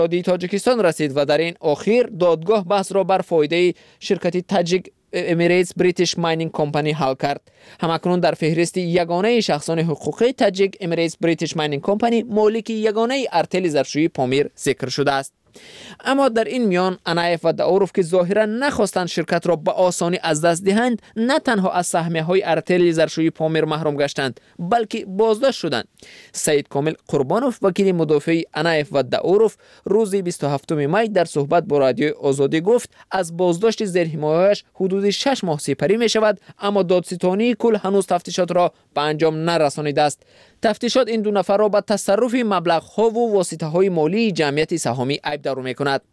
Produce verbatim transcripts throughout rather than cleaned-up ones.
اقتصادی تاجیکستان رسید و در این اخیر دادگاه بحث را بر فایده شرکت تاجیک امیریتس بریتیش ماینینگ کمپانی حل کرد. همکنون در فهرست یگانه شخصان حقوقی تاجیک امیریتس بریتیش ماینینگ کمپانی مالک یگانه ارتل ظرفشویی پامیر ذکر شده است. اما در این میان انایف و داوروف که ظاهرا نخواستند شرکت را به آسانی از دست دهند، نه تنها از سهمیه های ارتل ظرفشویی پامیر محروم گشتند بلکه بازداشت شدند. سید کامل قربانوف وکیل مدافع انایف و داوروف روز بیست و هفتم می در صحبت با رادیو آزادی گفت از بازداشت زیر حمایه‌اش حدود شش ماه سپری می شود، اما دادستانی کل هنوز تفتیشات را به انجام نرسانیده است. تفتیشات این دو نفر را به تصرف مبلغ‌ها و واسطه‌های مالی جمعیت سهامی عیب‌دار می‌کند.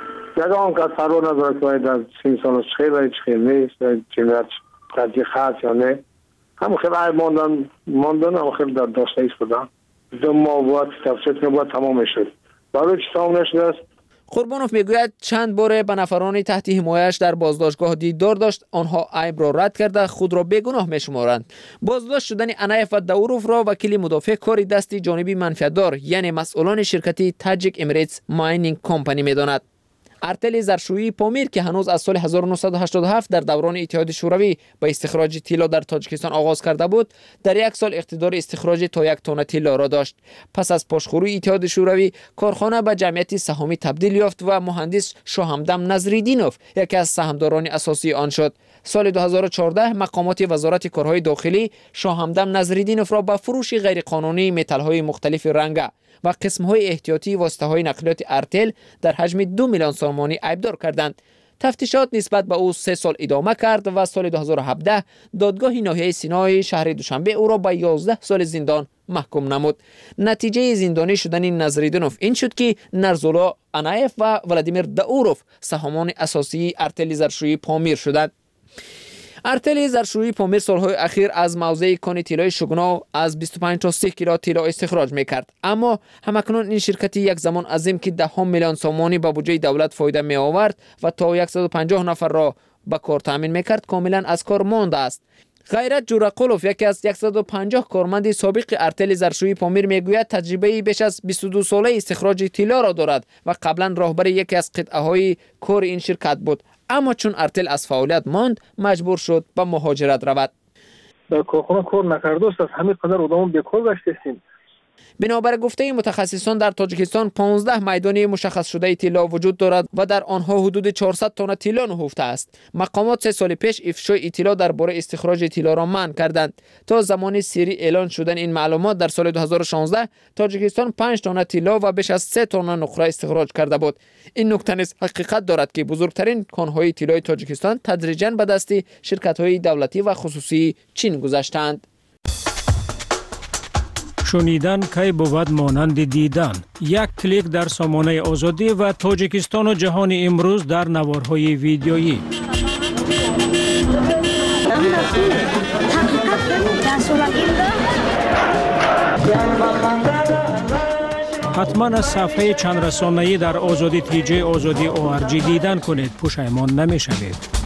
یگان که فرو ندارد که در سین سالش خیلی هیچ خیلی نیست، جمعیت تدیه خاص یا نه. هم خیلی عیب ماندن ماندن هم خیلی در داشته ایست بودن. دو ماه باید تفتیشات نباید تمام شد. برای چی تمام نشده است؟ قربانوف میگوید چند بار به نفرانی تحت حمایه‌اش در بازداشتگاه دیدار داشت، آنها عیب را رد کرده خود را بیگناه میشمارند. بازداشت شدن انایف و داوروف را وکیل مدافع کاری دستی جانبی منفعت‌دار یعنی مسئولان شرکتی تاجیک امیریتس ماینینگ کمپانی میداند. ارتل ظرفشویی پامیر که هنوز از سال هزار و نهصد و هشتاد و هفت در دوران اتحاد شوروی به استخراج طلا در تاجیکستان آغاز کرده بود، در یک سال اقتدار استخراج تا یک تن طلا را داشت. پس از پاشخوری اتحاد شوروی کارخانه به جمعیت سهامی تبدیل یافت و مهندس شاهمدان نظریدینوف یکی از سهامداران اساسی آن شد. سال دو هزار و چهارده مقامات وزارت کارهای داخلی شاهمدان نظریدینوف را به فروش غیرقانونی متال‌های مختلف رنگ و قسم‌های احتیاطی واسطه‌های نقلیات ارتل در حجم دو میلیون سامانی عیبدار کردند. تفتیشات نسبت به او سه سال ادامه کرد و سال دو هزار و هفده دادگاه ناحیه سینای شهر دوشنبه او را به یازده سال زندان محکوم نمود. نتیجه زندانی شدن نظریدینوف این شد که نرزولا انایف و ولادیمیر داوروف سهامان اساسی ارتل ظرفشویی پامیر شدند. ارتل ظرفشویی پامیر سالهای اخیر از موضع کان طلای شگنا از بیست و پنج تا سی کیلو طلا استخراج میکرد، اما همکنون این شرکتی یک زمان عظیم که ده میلیون سامانی به بودجه دولت فایده می آورد و تا صد و پنجاه نفر را به کار تامین میکرد کاملا از کار مانده است. غیرت جورقلوف یکی از صد و پنجاه کارمند سابق ارتل ظرفشویی پامیر میگوید تجربه بیش از بیست و دو ساله استخراج طلا را دارد و قبلا راهبر یکی از قطعه های کار این شرکت بود، اما چون ارتل از فعالیت ماند مجبور شد به مهاجرت رود. در کارخانه کار نکرده است، از همین قدر آدم بیکار گشتیم. بنابر گفته متخصصان در تاجیکستان پانزده میدان مشخص شده طلا وجود دارد و در آنها حدود چهارصد تن طلا نهفته است. مقامات سه سال پیش افشای اطلاع درباره استخراج طلا را منع کردند. تا زمان سری اعلان شدن این معلومات در سال دو هزار و شانزده تاجیکستان پنج تن طلا و بیش از سه تن نقره استخراج کرده بود. این نکته نیز حقیقت دارد که بزرگترین کانهای طلای تاجیکستان تدریجاً به دست شرکت‌های دولتی و خصوصی چین گذشتند. شنیدن کی بود مانند دیدن. یک کلیک در سامانه آزادی و تاجیکستان و جهان امروز در نوارهای ویدیویی. حتما از صفحه چند رسانه‌ای در آزادی تی جی آزادی او آر جی دیدن کنید، پشیمان نمی‌شوید.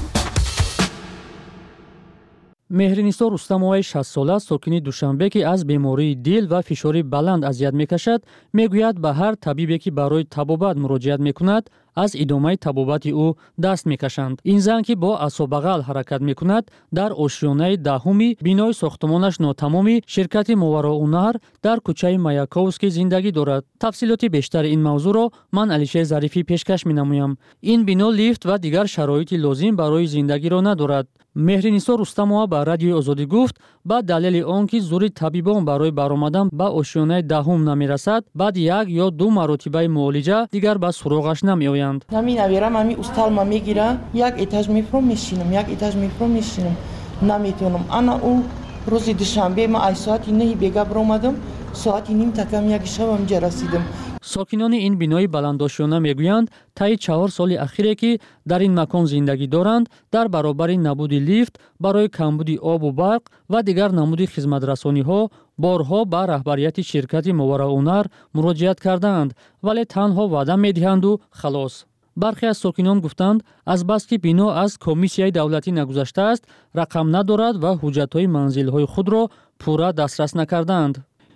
مهرنیسا رستموی شصت ساله ساکن دوشنبه که از بیماری دل و فشار بلند اذیت میکشد میگوید به هر طبیبی که برای طبابت مراجعت میکند از ادامه طبابت او دست میکشند. این زن که با عصا بغل حرکت میکند در آشیانه دهمی بینای ساختمانش ناتمامی شرکت ماوراءالنهر در کوچه مایاکووسکی زندگی دارد. تفصیلات بیشتر این موضوع را من علیشه ظریفی پیشکش مینمایم. این بنا لیفت و دیگر شرایط لازم برای زندگی را ندارد. مهرنیسا رستموها به رادیو آزادی گفت با دلیل آنکه زور طبیبان برای برآمدن به آشیانه دهم نمیرسد، بعد یک یا دو مرتبه معالجه دیگر به سراغش نمیآیند. نمی نویرم امی استالما میگیره، یک ایتاژ میفرم میشینم، یک ایتاژ میفرم میشینم، نمیتونم. انا او روز دوشنبه ما ای ساعتی نه بیگا برآمدم، ساعتی نیم تکم یک شب اینجا رسیدم. ساکنان این بینای بلندآشیانه میگویند طی چهار سال اخیری که در این مکان زندگی دارند در برابر نبود لیفت برای کمبود آب و برق و دیگر نمود خدمترسانی ها بارها به رهبریت شرکت ماوراءالنهر مراجعت کردند، ولی تنها وعده میدهند و خلاص. برخی از ساکنان گفتند از بس که بنا از کمیسیای دولتی نگذشته است رقم ندارد و حجت‌های منزل‌های خود را پورا دسترس نکردند.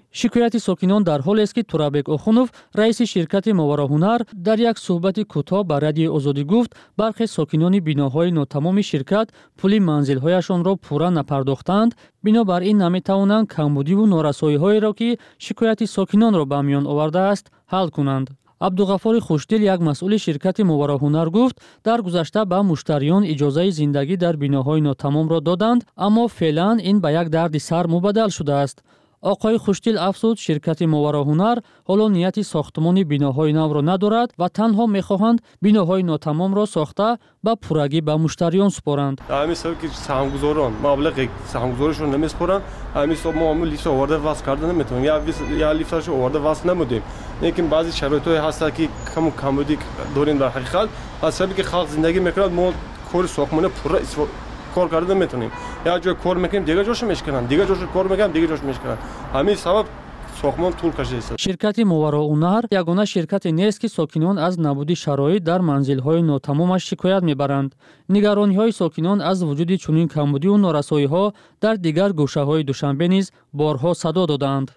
شکایت ساکنان در حالی است که تورابک اوخونوف رئیس شرکت ماوراهنر در یک صحبت کوتاه با رادیو آزادی گفت برخی ساکنان بیناهای ناتمام شرکت پول منزل‌هایشان را پورا نپرداختند، بنابراین نمی‌توانند کمبودی و نارسایی‌هایی را که شکایت ساکنان را به میان آورده است حل کنند. عبدالغفار خوشدل یک مسئول شرکت ماوراهنر گفت در گذشته به مشتریان اجازه زندگی در بیناهای ناتمام را دادند، اما فعلا این به یک درد سر مبدل شده است. آقای خوشدل افزود شرکت ماوراهنر حالا نیت ساختمان بیناهای نو را ندارد و تنها می‌خواهند بیناهای ناتمام را ساخته به پورگی به مشتریان سپارند. همین سبب که سهامگذاران مبلغ سهامگذارشون نمیسپارند، همین سبب ما هم لیست آورده واسه کردن نمیتونیم یا یا لیستش آورده واسه نمودیم. لیکن بعضی شرایطی هست که کم کمبودی داریم در حقیقت، از سببی که خلق زندگی میکنند ما کار ساختمان پورا کار کردن نمیتونیم. یا جای کار میکنیم دیگه جاش میشکنن، دیگه جاش کار میکنیم دیگه جاش میشکنن. همین سبب ساختمان طول کشیده است. شرکت ماوراهنر یگانه شرکت نیست که ساکنان از نبود شرایط در منزل‌های ناتمامش شکایت میبرند. نگرانی‌های ساکنان از وجود چنین کمبودی و نارسایی‌ها در دیگر گوشه‌های دوشنبه نیز بارها صدا دادند.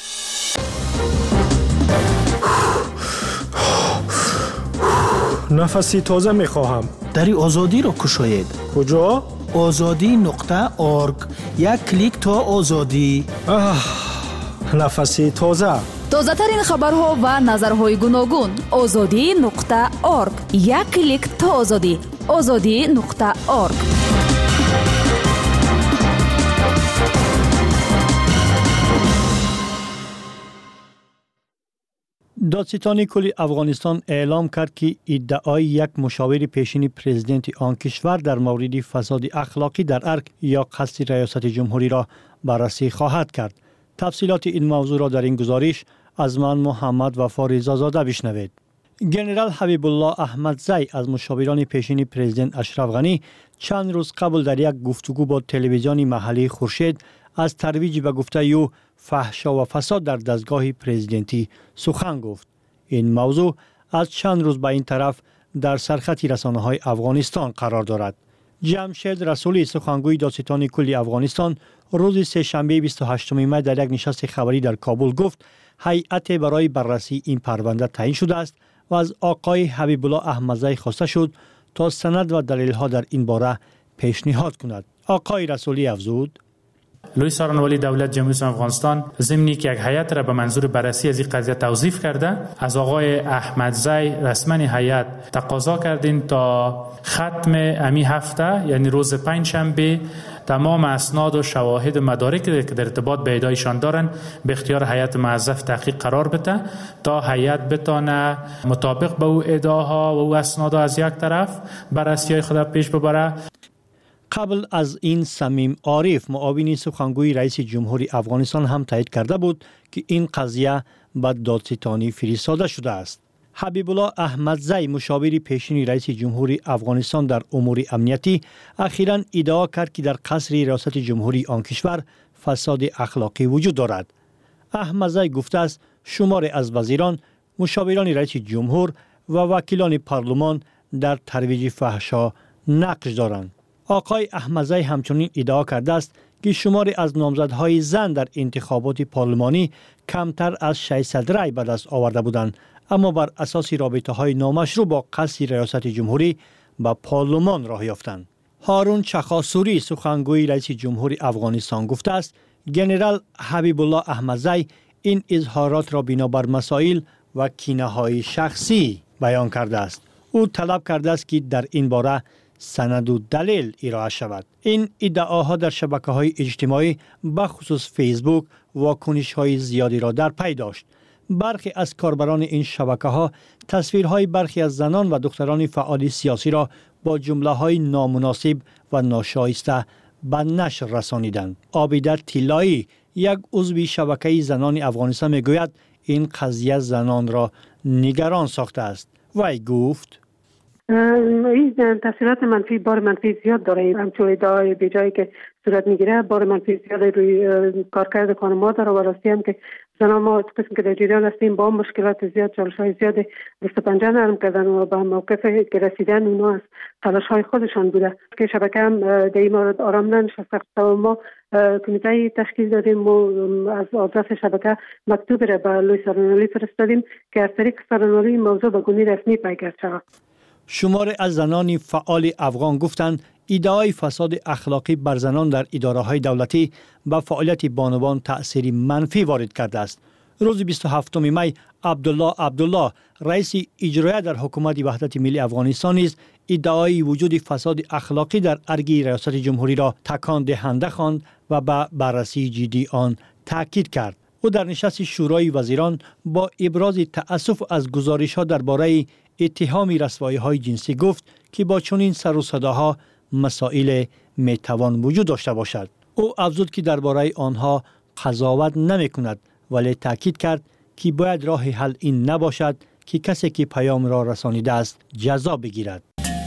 نفسی تازه میخواهم. دری آزادی را کشاید. کجا؟ آزادی نقطه آرگ. یک کلیک تا آزادی. آه، نفسی تازه. تازه ترین خبرها و نظرهای گوناگون. آزادی نقطه آرگ. یک کلیک تا آزادی. آزادی نقطه آرگ. دادستان کل افغانستان اعلام کرد که ادعای یک مشاور پیشین پرزیدنت آن کشور در مورد فساد اخلاقی در ارگ یا قصد ریاست جمهوری را بررسی خواهد کرد. تفصیلات این موضوع را در این گزارش از من محمد وفا رضازاده بشنوید. جنرال حبیب الله احمدزی از مشاوران پیشین پرزیدنت اشرف غنی چند روز قبل در یک گفتگو با تلویزیون محلی خورشید از ترویج به گفته او فحشا و فساد در دستگاه پرزیدنتی سخن گفت. این موضوع از چند روز به این طرف در سرخط رسانه‌های افغانستان قرار دارد. جمشید رسولی سخنگوی دادستان کل افغانستان روز سه‌شنبه بیست و هشتم می در یک نشست خبری در کابل گفت هیئت برای بررسی این پرونده تعیین شده است و از آقای حبیب الله احمدزی خواسته شد تا سند و دلیل‌ها در این باره پیشنهاد کند. آقای رسولی افزود لوی سارنوالی دولت جمهوری اسلامی افغانستان ضمنی که یک هیئت را به منظور بررسی از این قضیه توظیف کرده، از آقای احمدزی رسما هیئت تقاضا کردین تا ختم امی هفته یعنی روز پنجشنبه تمام اسناد و شواهد و مدارک که در ارتباط به ادعایشان دارن به اختیار هیئت موظف تحقیق قرار بده تا هیئت بتونه مطابق به او ادعاها و او اسناد از یک طرف بررسی خود پیش ببره. قبل از این صمیم عارف معاون سخنگوی رئیس جمهوری افغانستان هم تایید کرده بود که این قضیه به دادستانی فرستاده شده است. حبیب الله احمدزی مشاور پیشین رئیس جمهوری افغانستان در امور امنیتی اخیراً ادعا کرد که در قصر ریاست جمهوری آن کشور فساد اخلاقی وجود دارد. احمدزی گفته است شمار از وزیران، مشاوران رئیس جمهور و وکیلان پارلمان در ترویج فحشا نقش دارند. آقای احمدزی همچنین ادعا کرده است که شماری از نامزدهای زن در انتخابات پارلمانی کمتر از ششصد رای به دست آورده بودند، اما بر اساس رابطه‌های نامشروع با قصر ریاست جمهوری به پارلمان راه یافتند. هارون چخاسوری سخنگوی رئیس جمهوری افغانستان گفته است جنرال حبیب الله احمدزی این اظهارات را بنابر مسائل و کینه‌های شخصی بیان کرده است. او طلب کرده است که در این باره سند و دلیل ارائه شود. این ادعاها در شبکه‌های اجتماعی به خصوص فیسبوک واکنش‌های زیادی را در پی داشت. برخی از کاربران این شبکه‌ها تصویرهای برخی از زنان و دختران فعال سیاسی را با جمله‌های نامناسب و ناشایسته به نشر رسانیدند. عابده طلایی یک عضو شبکه زنان افغانستان میگوید این قضیه زنان را نگران ساخته است. وی گفت این تاثیرات منفی بار منفی زیاد داره. همچون ادعای بیجایی که صورت میگیره بار منفی زیاد روی کارکرد خانم‌ها داره و راستی هم که زنان ما قسم که در جریان هستیم با مشکلات زیاد، چالش‌های زیاد دست و پنجه نرم کردن و به موقف که رسیدن اونا از تلاش‌های خودشان بوده که شبکه هم در این مورد آرام ننشسته و ما کمیته تشکیل دادیم و از آدرس شبکه مکتوب را به لوی سارنالی فرستادیم که از طریق سارنالی موضوع به گونه رسمی پیگرد شود. شمار از زنان فعال افغان گفتند ادعای فساد اخلاقی بر زنان در اداره‌های دولتی به فعالیت بانوان تأثیر منفی وارد کرده است. روز بیست و هفتم می عبدالله عبدالله رئیس اجرایی در حکومت وحدت ملی افغانستان نیز ادعای وجود فساد اخلاقی در ارگی ریاست جمهوری را تکان دهنده خواند و به بررسی جدی آن تاکید کرد. او در نشست شورای وزیران با ابراز تأسف از گزارش‌ها درباره اتهام رسوایی‌های جنسی گفت که با چنین سر و صداها مسائل میتوان وجود داشته باشد. او افزود که درباره آنها قضاوت نمی‌کند ولی تاکید کرد که باید راه حل این نباشد که کسی که پیام را رسانیده است جزا بگیرد.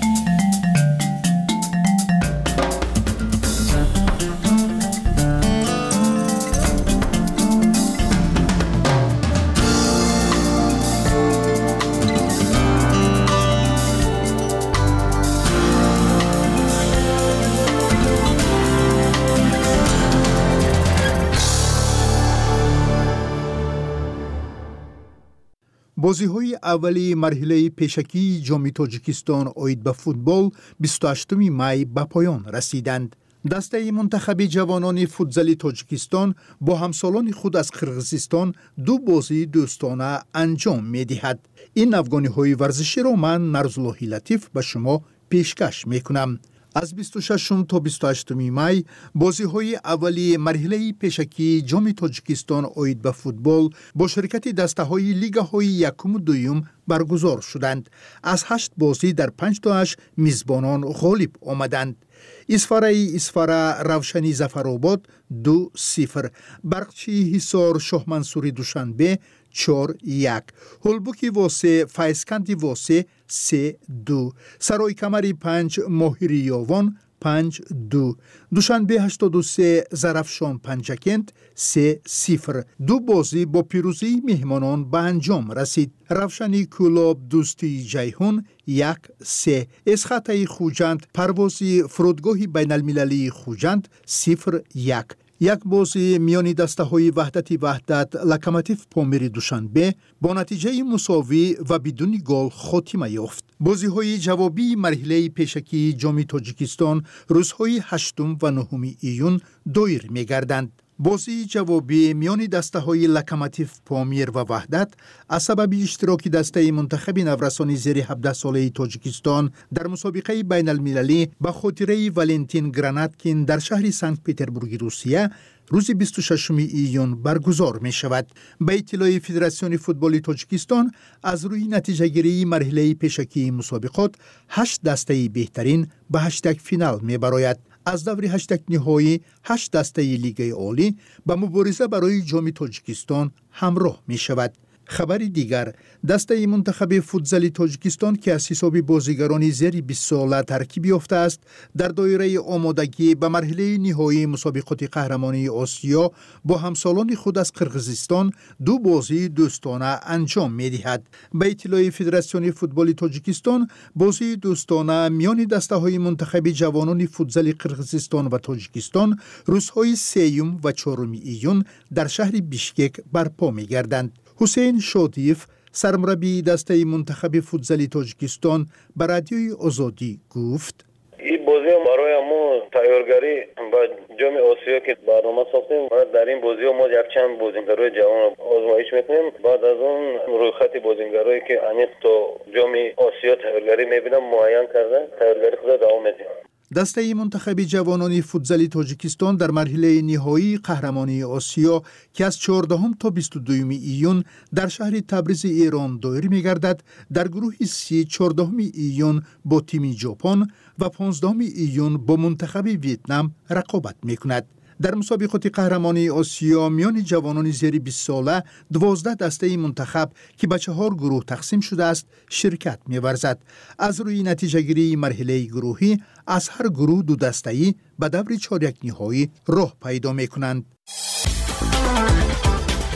بازی‌های اولی مرحله پیشکی جام تاجیکستان اوید به فوتبال بیست و هشتم می به پایان رسیدند. دسته منتخب جوانان فوتزال تاجیکستان با همسالان خود از قرقیزستان دو بازی دوستانه انجام می‌دهد. این افغانی‌های ورزشی را من نرزالله لطیف به شما پیشکش می‌کنم. از بیست و ششم تا بیست و هشتم می بازی‌های اولی مرحله پیشکی جام تاجیکستان اوید به فوتبال با شرکت دسته‌های لیگ‌های یکم و دوم برگزار شدند. از هشت بازی در پنج تا هشت میزبانان غالب آمدند. اسفاره اسفاره روشنی ظفرآباد دو صفر، برقچی حصار شاه منصوری دوشنبه چهار یک، هلبوکی واسه فایسکندی واسه سه دو، سرای کمری پنج ماهری یاوان پنج دو، دوشنبه هشتاد و سه زرفشان پنجکند سه صفر. دو بازی با پیروزی مهمانان به انجام رسید. روشنی کلاب دوستی جیهون یک سه، اسخطه خوجند پروازی فرودگاه بین المللی خوجند صفر یک. یک بازی میانی دسته های وحدت وحدت لکماتیف پامیر دوشنبه با نتیجه مساوی و بدون گل خاتمه یافت. بازی های جوابی مرحله پیشکی جام تاجیکستان روزهای هشتم و نهم ایون دایر می گردند. بازی جوابی میان دسته های لکماتیف پامیر و وحدت از سبب اشتراک دسته منتخب نورسانی زیر هفده ساله تاجیکستان در مسابقه بین المللی به خاطره ولنتین گراناتکین در شهر سنت پتربورگ روسیه روز بیست و ششم ایون برگزار می شود. به اطلاع فدراسیون فوتبال تاجیکستان از روی نتیجه گیری مرحله پیشکی مسابقات هشت دسته بهترین به هشتگ فینال می براید. از دور هشتگ نهایی هشت دسته لیگ عالی به مبارزه برای جام تاجیکستان همراه می شود. خبر دیگر، دسته منتخب فوتزال تاجیکستان که از حساب بازیگران زیر بیست ساله ترکیب یافته است در دایره آمادگی به مرحله نهایی مسابقات قهرمانی آسیا با همسالان خود از قرقیزستان دو بازی دوستانه انجام می‌دهد. به اطلاع فدراسیون فوتبال تاجیکستان بازی دوستانه میان دسته های منتخب جوانان فوتزال قرقیزستان و تاجیکستان روزهای سوم و چهارم ایون در شهر بیشکک برپا می‌گردند. حسین شادیف سرمربی دسته منتخب فوتزال تاجیکستان به رادیوی آزادی گفت: این بازی برای ما تیارگری با جام آسیا که برنامه ساختیم، در این بازی ما یک چند بازیگرای جوان آزمایش میکنیم. بعد از اون رویخط بازیگرایی که عمیق تا جام آسیا تیارگری میبینم معین کرده، تیارگری خود دوام میدیم. دسته منتخب جوانان فوتزال تاجیکستان در مرحله نهایی قهرمانی آسیا که از چهاردهم تا بیست و دوم ایون در شهر تبریز ایران دایر می‌گردد در گروه سی چهاردهم ایون با تیم ژاپن و پانزدهم ایون با منتخب ویتنام رقابت می‌کند. در مسابقات قهرمانی آسیا میان جوانان زیر بیست ساله دوازده دسته منتخب که به چهار گروه تقسیم شده است شرکت می‌ورزد. از روی نتیجه گیری مرحله گروهی از هر گروه دو دسته‌ای به دور چهارک نهایی راه پیدا می‌کنند.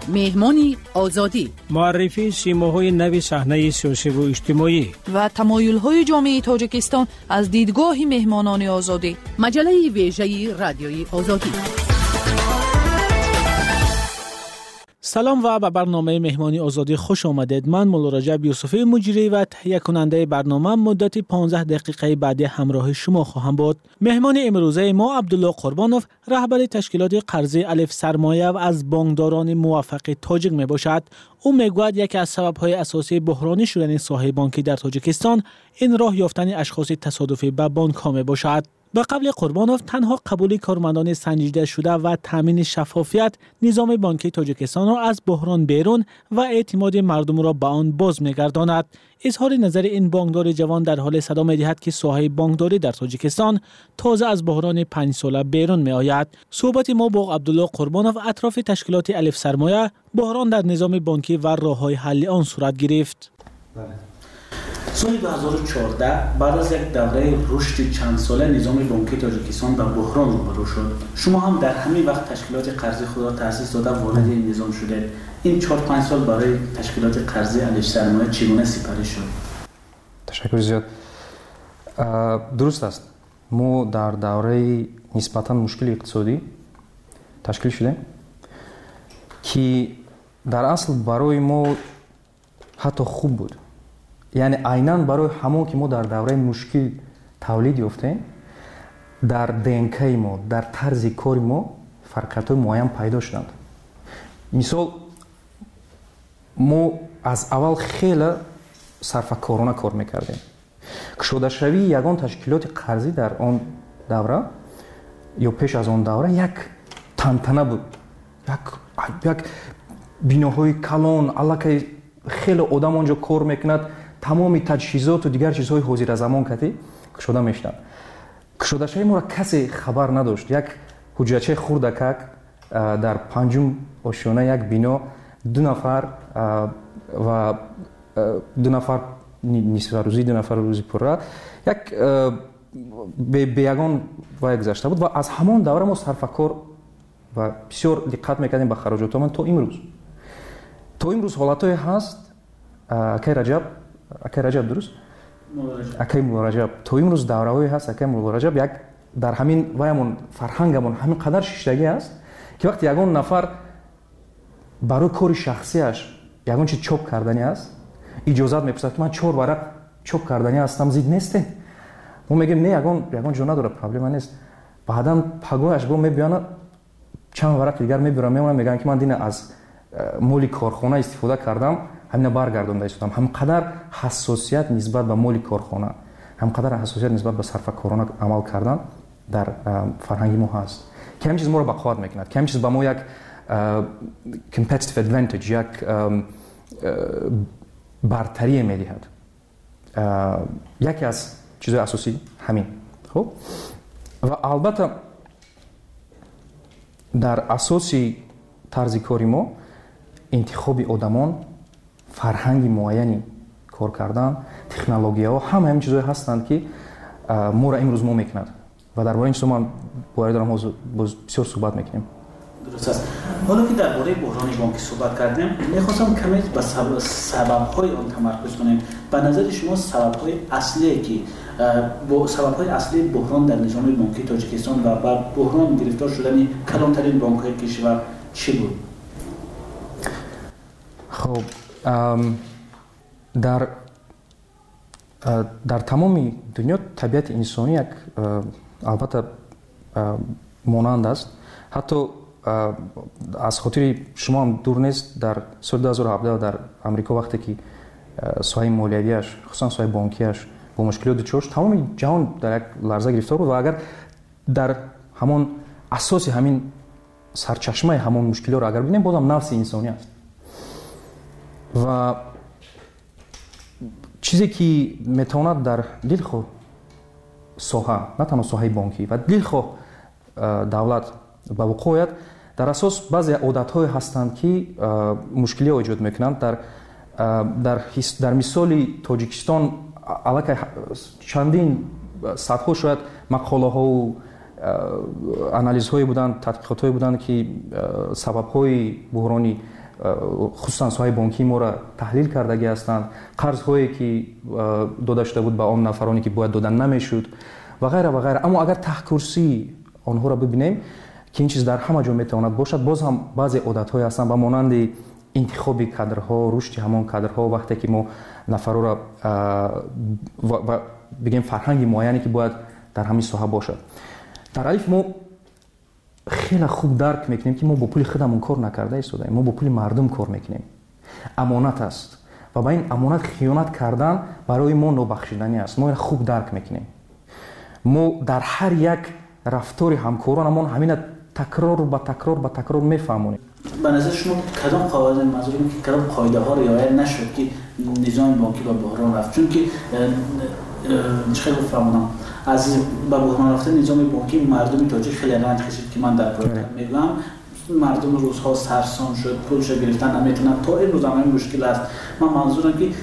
مهمانی آزادی، معرفی سیماهای نوی صحنه سیاسی و اجتماعی و تمایل‌های جامعه تاجیکستان از دیدگاه مهمانان آزادی. مجله ویژه رادیوی آزادی. سلام و به برنامه مهمانی آزادی خوش آمدید. من مولا رجب یوسفی مجری و تهیه کننده برنامه مدت پانزده دقیقه بعد همراه شما خواهم بود. مهمان امروزه ما عبدالله قربانوف رهبر تشکیلات قرضی الف سرمایه و از بانکداران موفق تاجیک می باشد. او میگوید یکی از سبب‌های اساسی بحرانی شدن ساحه بانکی در تاجیکستان این راه یافتن اشخاص تصادفی به بانک‌ها می باشد. به قبل قربانوف تنها قبول کارمندان سنجیده شده و تامین شفافیت نظام بانکی تاجیکستان را از بحران بیرون و اعتماد مردم را به آن باز می‌گرداند. اظهار نظر این بانکدار جوان در حال صدا می‌دهد که ساحه بانکداری در تاجیکستان تازه از بحران پنج ساله بیرون می‌آید. صحبت ما با عبدالله قربانوف اطراف تشکیلات الف سرمایه، بحران در نظام بانکی و راه‌های حل آن صورت گرفت. سال دو هزار و چهارده بعد از یک دوره رشد چند ساله نظام بانکی تاجیکستان به بحران روبرو شد. شما هم در همین وقت تشکیلات قرضی خود را تأسیس داده وارد این نظام شدید. این چهار پنج سال برای تشکیلات قرضی الف سرمایه چگونه سپری شد؟ تشکر زیاد. درست است. ما در دوره نسبتاً مشکل اقتصادی تشکیل شدیم که در اصل برای ما حتی خوب بود. یعنی عیناً برای همون که ما در دوره مشکل تولید یافتیم، در دنکای ما، در طرز کار ما فرقیت‌های معین پیدا شدند. مثال ما از اول خیلی صرفه‌کارانه کار میکردیم. کشوده شوی یگان تشکیلات قرضی در آن دوره یا پیش از آن دوره یک تنتنه بود. یک یک بیناهای کلان، الکی خیلی آدم آنجا کار میکند، تمامی تجهیزات و دیگر چیزهای حاضر زمان کتی کشوده میشدند. کشوده شوی ما را کسی خبر نداشت. یک حجرچه خردکک در پنجم آشیانه یک بنا دو نفر و دو نفر نصف روزی دو نفر روزی پره یک به یگان وای گذشته بود و از همان دوره ما صرفه‌کار و بسیار دقت میکردیم به خراجاتمون تا امروز. تا امروز حالتایی هست اکی رجب اکی رجب درست؟ اکی مولا رجب تا امروز دوره‌ای هست اکی مولا رجب یک در همین وایمون فرهنگمون همین قدر شیشتگی است که وقتی یگان نفر برای کار شخصیش یگان چیز چوب کردنی است اجازت میپرسد که من چهار ورق چوب کردنی هستم زید نیسته. ما میگیم نه یگان یگان جو نداره پرابلم نیست. بعداً پگاهش با میبیانه چند ورق دیگر میبرم میمونم میگن که من دین از مالی کارخانه استفاده کردم همین برگردونده شدم. همقدر حساسیت نسبت به مالی کارخانه، همقدر حساسیت نسبت به صرفه‌کارانه عمل کردن در فرهنگ ما هست که همین چیز ما رو بقوت میکند، که همین چیز به ما یک competitive advantage، یک برتری میدهد. یکی از چیزهای اساسی همین. خب و البته در اساسی طرز کاری ما انتخاب آدمان، فرهنگ معینی کار کردن، تکنولوژی‌ها همه همین چیزایی هستند که ما را امروز ما میکند و درباره این چیزا ما باید دارم بسیار صحبت میکنیم. درست است. حالا که درباره بحران بانکی صحبت کردیم، می‌خواستم کمی به سبب‌های آن تمرکز کنیم. به نظر شما سبب‌های اصلی که با سبب‌های اصلی بحران در نظام بانکی تاجیکستان و بعد بحران گرفتار شدن کلان‌ترین بانک‌های کشور چی بود؟ خب در در تمام دنیا طبیعت انسانی یک البته مانند است. حتی از خاطر شما هم دور نیست در سال دو هزار و هفده در امریکا وقتی که ساحه مالیویش خصوصا ساحه بانکیش با مشکلات دچار شد، تمام جهان در یک لرزه گرفتار بود و اگر در همون اساس همین سرچشمه همون مشکلات رو اگر ببینیم بازم نفس انسانی است. و چیزی که میتواند در دلخواه ساحه، نه تنها ساحه بانکی و دلخواه دولت به وقوع آید، در اساس بعضی عادت‌های هستند که مشکلی ایجاد میکنند. در در در مثال تاجیکستان علاقه چندین صدها شاید مقاله ها و انالیز های بودند، تحقیقات های بودند که سبب های بحرانی خصوصا соҳаи бонкии моро таҳлил кардагӣ ҳастанд, қарзҳое ки дода шуда буд ба он нафароне ки бояд дода намешуд ва ғайра ва ғайра. аммо агар таҳкурсии онҳоро бибинем ки ин чиз дар ҳама ҷо метавонад бошад, боз ҳам баъзе одатҳое ҳастанд ба монанди интихоби кадрҳо, рушди ҳамон кадрҳо, вақте ки мо нафароро бигем фарҳанги муайяне ки бояд дар ҳамин соҳа бошад. дар алиф мо хеле хуб дарк мекунем ки мо бо пули худамон кор накарда истодаем, мо бо пули мардум кор мекунем. амонат аст ва ба ин амонат хиёнат кардан барои мо нобахшиданӣ аст. мо ин хуб дарк мекунем. мо дар ҳар як рафтори ҳамкоронамон ҳамина такрор ба такрор ба такрор мефаҳмонем. ба назар шумо кадом қоваид мазурум ки кадом қоидаҳо риоя нашуд ки низоми бонкӣ ба буҳрон рафт? чунки чиқар гуфтам аз ба буҳрон рафтани низоми бонкӣ мардуми тоҷик хеле ранҷ кашид ки ман дар пойтахт мегӯям. мардум рӯзҳо сарсон шуд, пулша гирифтан наметавонад, то имрӯз ҳам мушкил аст. ман манзурам ки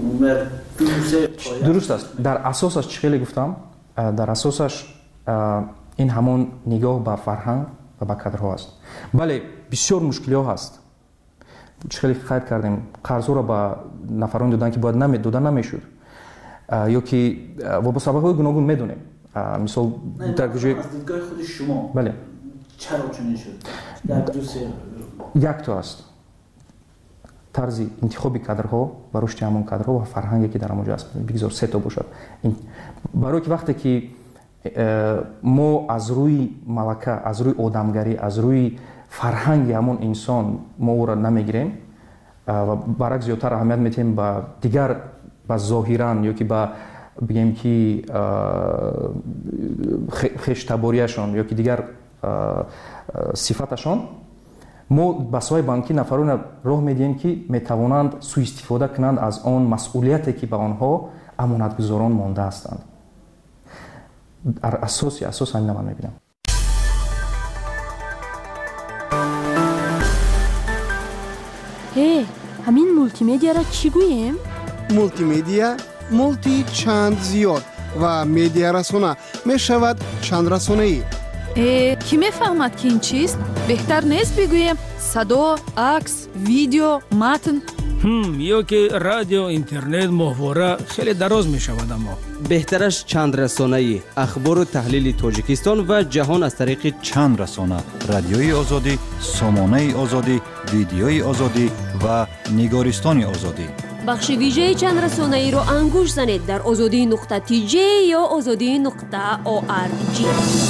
дуруст аст. дар асосаш чӣ хеле гуфтам? дар асосаш ин ҳамон нигоҳ ба фарҳанг ва ба кадрҳо аст. бале бисёр мушкилиҳо ҳаст. чӣ хеле қайд кардем, қарзҳоро ба нафароне додан ки бояд дода намешуд ё ки бо сабабҳои гуногун медонем. мисол дар ҷои аз дидгоҳи худи шумо бале чаро чунин шуд? як то аст тарзи интихоби кадрҳо ва рушди ҳамон кадрҳо ва фарҳанге ки дар ҳамон ҷо аст. бигзор се то бошад. барое ки вақте ки мо аз рӯи малака, аз рӯи одамгарӣ, аз рӯи фарҳанги ҳамон инсон мо ӯро намегирем ва баръакс зиёдтар аҳамият метиҳем ба дигар, ба зоҳиран ё ки ба бигем ки хештаборияшон ё ки дигар сифаташон, мо ба соҳаи банкӣ нафароне роҳ медиҳем ки метавонанд сӯистифода кунанд аз он масъулияте ки ба онҳо амонатгузорон монда ҳастанд. дар асоси асос ҳамина ман мебинам. ҳе, ҳамин мултимедияро чӣ гӯем? мултимедия мулти чанд зиёд ва медиарасона мешавад чандрасонаӣ. э кӣ мефаҳмад ки ин чист? беҳтар нест бигӯем садо, акс, видео, матн? ҳм ё ки радио, интернет, моҳвора хеле дароз мешавад. аммо беҳтараш чандрасонаӣ, ахбору таҳлили Тоҷикистон ва ҷаҳон аз тариқи чандрасона, радиои озодӣ, сомонаи озодӣ, видеои озодӣ ва нигористони озодӣ. бахши вижаи чандрасонаиро ангуш занед дар озодӣ нуқта ти ҷе ё озодӣ нуқта о ар ҷи.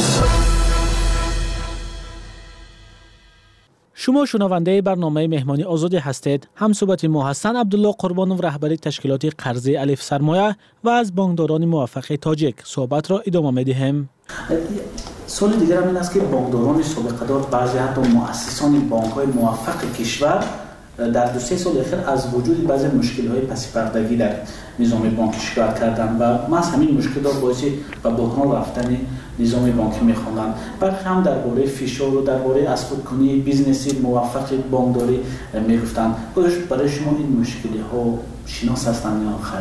شما شنونده برنامه مهمانی آزادی هستید. همصحبت ما حسن عبدالله قربانov رهبری تشکیلات قرضه الف سرمایه و از بانکداران موفق تاجیک صحبت را ادامه می‌دهیم. سوال دیگر این است که بانکداران سابقه‌دار بعضی حتی مؤسسان بانک‌های موفق کشور در دو سه سال اخیر از وجود بعضی مشکل‌های پس پردگی در نظام بانکی شکایت کردند و محض همین مشکلات باعث به بحران رفتن نظام بانکی می‌خواندند. برخی هم درباره فشار و درباره از خودکنی بیزنسی موفق بانکداری می‌گفتند. برای شما این مشکل‌ها شناس هستند یا خیر؟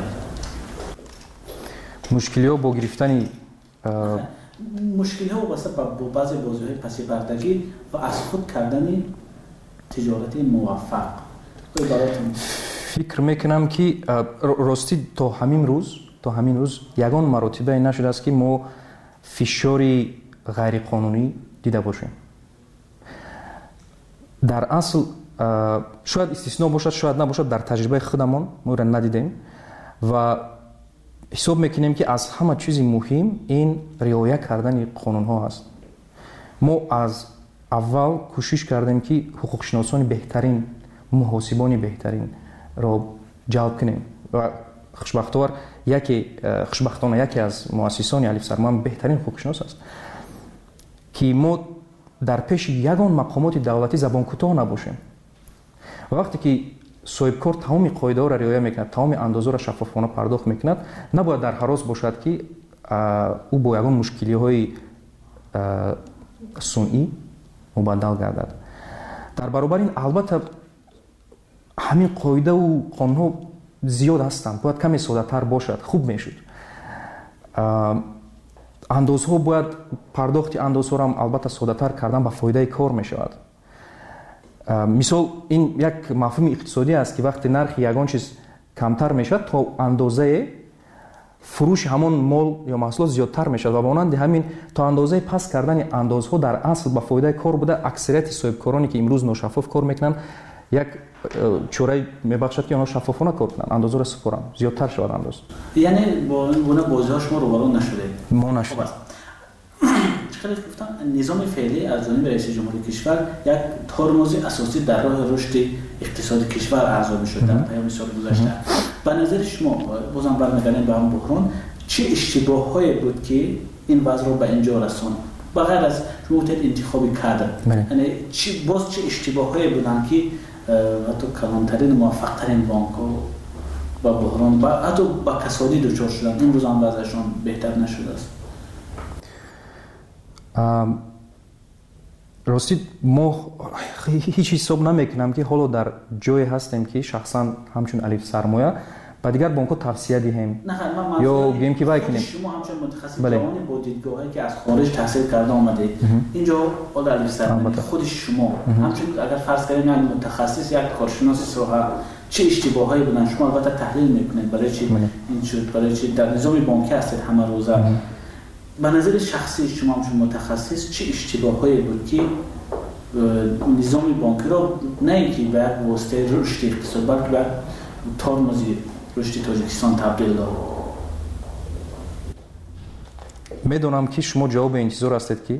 مشکل‌ها با گرفتن مشکل‌ها واسه با بعضی بازی‌های پس پردگی و از خود کردن تجارت موفق. فکر میکنم که راستی تا همین روز تا همین روز یگان مراتبه این نشده است که ما فشاری غیر قانونی دیده باشیم. در اصل شاید استثناء باشد شاید نباشد، در تجربه خودمان ما را ندیدیم و حساب میکنیم که از همه چیز مهم این رعایت کردن قانون ها است. ما از اول کوشش کردیم که حقوق شناسان بهترین، محاسبان بهترین را جلب کنیم و خوشبختانه یکی خوشبختانه یکی از مؤسسان الف سرمایه بهترین حقوق شناس است که ما در پیش یگان مقامات دولتی زبان کوتاه نباشیم. و وقتی که صاحب کار تمام قاعده ها را رعایت میکند، تمام اندازه را شفافانه پرداخت میکند، نباید در هراس باشد که او با یگان مشکلی های صنعی مبدل گردد. در برابر این البته همین قاعده و قانون ها زیاد هستند، باید کمی ساده تر باشد، خوب میشد. اندازها باید پرداخت اندازها را هم البته ساده تر کردن به فایده کار میشود. мисол ин як мафҳуми иқтисодӣ аст ки вақте нархи ягон чиз камтар мешавад то андозае фурӯши ҳамон мол ё маҳсулот зиёдтар мешавад ва ба монанди ҳамин то андозае паст кардани андозҳо дар асл ба фоидаи кор буда аксарияти соҳибкороне ки имрӯз ношаффоф кор мекунанд як чораи мебахшад ки онҳо шаффофона кор кунанд андозаро супоранд зиёдтар шавад андоз яъне бо ин гуна бозиҳо шумо рӯбарӯ нашудед мо нашудем чӣ қадар гуфтам низоми феълӣ аз ҷониби раиси ҷумҳури кишвар як тормози асосӣ дар роҳи рушди иқтисоди кишвар арзо мешуд дар паёми соли гузашта ба назари шумо бозам бармегардем ба ҳамон буҳрон чӣ иштибоҳҳое буд ки ин вазъро ба ин ҷо расонд ба ғайр аз шумо гуфтед интихоби кадр яъне чӣ боз чӣ иштибоҳҳое буданд ки ҳатто калонтарин муваффақтарин бонкҳо ба буҳрон ба ҳатто ба касодӣ дучор шуданд имрӯз ҳам вазъашон беҳтар нашудааст рости мо ҳеҷ ҳисоб намекунам ки ҳоло дар ҷое ҳастем ки шахсан ҳамчун алиф сармоя ба дигар бонкҳо тавсия диҳем ё гӯем ки вай кунем шумо ҳамчун мутахассис ҷавони бо дидгоҳе ки аз хориҷ таҳсил карда омадед инҷо ода алиф сармоя худи шумо ҳамчун агар фарз кардем як мутахассис як коршиноси соҳа чӣ иштибоҳҳое буданд шумо албатта таҳлил мекунед барои чӣ ин шуд барои чӣ дар низоми бонкӣ ҳастед ҳамарӯза ба назари шахсии шумо ҳамчун мутахассис чӣ иштибоҳҳое буд ки низоми бонкиро на ин ки ба як воситаи рушди иқтисод балки ба тормози рушди тоҷикистон табдил дод медонам ки шумо ҷавоби интизор ҳастед ки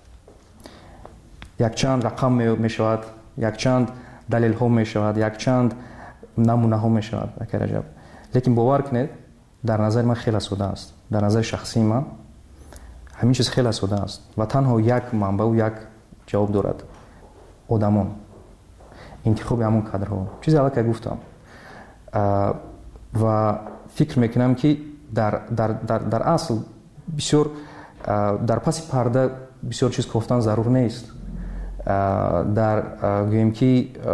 якчанд рақам мешавад якчанд далелҳо мешавад якчанд намунаҳо мешавад акараҷаб лекин бовар кунед дар назари ман хеле сода аст дар назари шахсии ман ҳамин чиз хеле сода аст ва танҳо як манбаъу як ҷавоб дорад одамон интихоби ҳамон кадрҳо чизи аллакай гуфтам ва фикр мекунам ки дар, дар, дар, дар асл бисёр дар паси парда бисёр чиз гуфтан зарур нест дар гӯем ки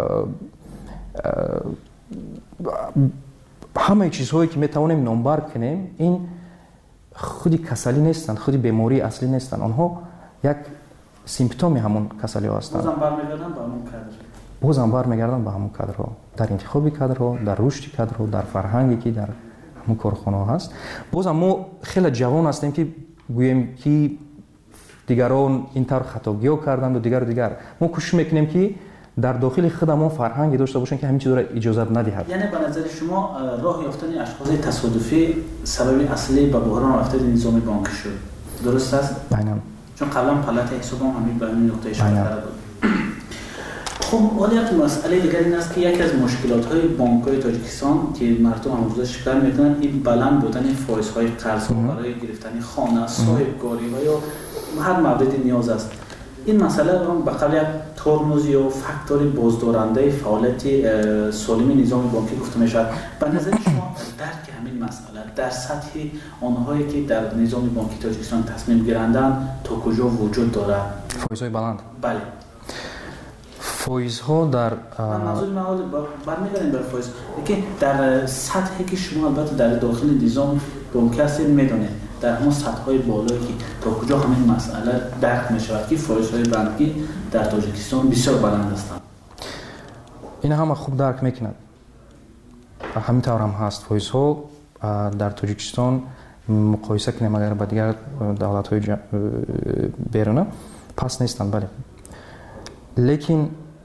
ҳамаи чизҳое ки метавонем номбар кунем ин худи касалӣ нестанд худи бемории аслӣ нестанд онҳо як симптоми ҳамон касалиҳо ҳастанд бозам бармегардам ба ҳамон кадр бозам бармегардам ба ҳамон кадрҳо дар интихоби кадрҳо дар рушди кадрҳо дар фарҳанге ки дар ҳамон корхонаҳо ҳаст бозам мо хеле ҷавон ҳастем ки гӯем ки дигарон ин тавр хатогиҳо карданду дигару дигар мо кӯшиш мекунем ки дар дохили худамон фарҳанге дошта бошем ки ҳамин чизро иҷозат надиҳад яъне ба назари шумо роҳ ёфтани ашхоси тасодуфӣ сабаби аслӣ ба буҳрон рафтани низоми бонкӣ шуд дуруст аст айнан чун қаблан палатаи ҳисобам ҳамин ба ҳамин нуқтаи ишора карда буд хуб ҳоло як масъалаи дигар ин аст ки яке аз мушкилотҳои бонкҳои тоҷикистон ки мардум ҳамрӯза шикар мекунанд ин баланд будани фоизҳои қарзҳо барои гирифтани хона соҳибкорӣ ва ё ҳар мавриди ниёз аст ин масъала ба қавли як тормоз ё фактори боздорандаи фаъолияти солими низоми бонкӣ гуфта мешавад ба назари шумо дарки ҳамин масъала дар сатҳи онҳое ки дар низоми бонкии тоҷикистон тасмим гиранданд то куҷо вуҷуд дорад фоизҳои баланд бале фоизҳо дар манзури ман бармегардем бар фоиз лекин дар сатҳе ки шумо албатта дар дохили низом бонкӣ ҳастед медонед дар ҳамон сатҳҳои болое ки то куҷо ҳамин масъала дарк мешавад ки фоизҳои банкӣ дар тоҷикистон бисёр баланд ҳастанд ина ҳама хуб дарк мекунад ҳамин тавр ҳам ҳаст фоизҳо дар тоҷикистон муқоиса кунем агар ба дигар давлатҳои беруна паст нестанд бале лекин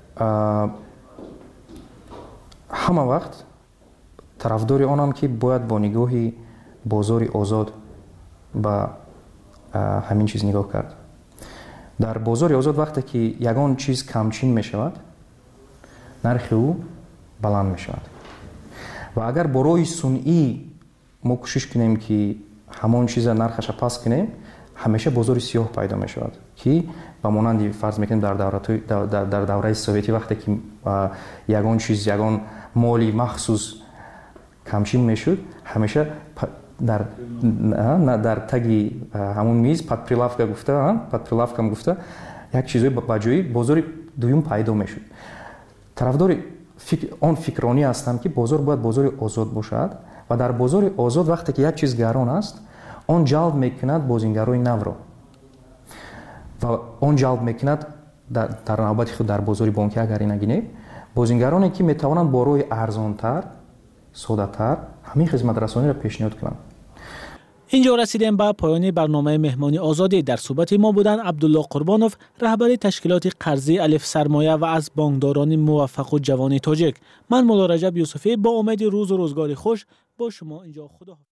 ҳама вақт тарафдори онам ки бояд бо нигоҳи бозори озод ба ҳамин чиз нигоҳ кард дар бозори озод вақте ки ягон чиз камчин мешавад нархи ӯ баланд мешавад ва агар бо роҳи сунъӣ мо кӯшиш кунем ки ҳамон чиза нархаша паст кунем ҳамеша бозори сиёҳ пайдо мешавад ки ба монанди фарз мекунем дар давраи советӣ вақте ки ягон чиз ягон моли махсус камчин мешуд ҳамеша дар дар таги ҳамон миз подприлавка гуфта подприлавкам гуфта як чизои ба ҷои бозори дуюм пайдо мешуд тарафдори он фикронӣ ҳастам ки бозор бояд бозори озод бошад ва дар бозори озод вақте ки як чиз гарон аст он ҷалб мекунад бозингарои навро ва он ҷалб мекунад дар навбати худ дар бозори бонкӣ агар нагинем, бозингароне ки метавонанд бо роҳи арзонтар, содатар ҳамин хизматрасониро пешниҳод кунанд. اینجا رسیدیم به پایان برنامه مهمانی آزادی. در صحبت ما بودن عبدالله قربانوف، رهبر تشکیلات قرضی الف سرمایه و از بانکداران موفق و جوان تاجیک. من مولا رجب یوسفی با امید روز و روزگار خوش با شما اینجا خدا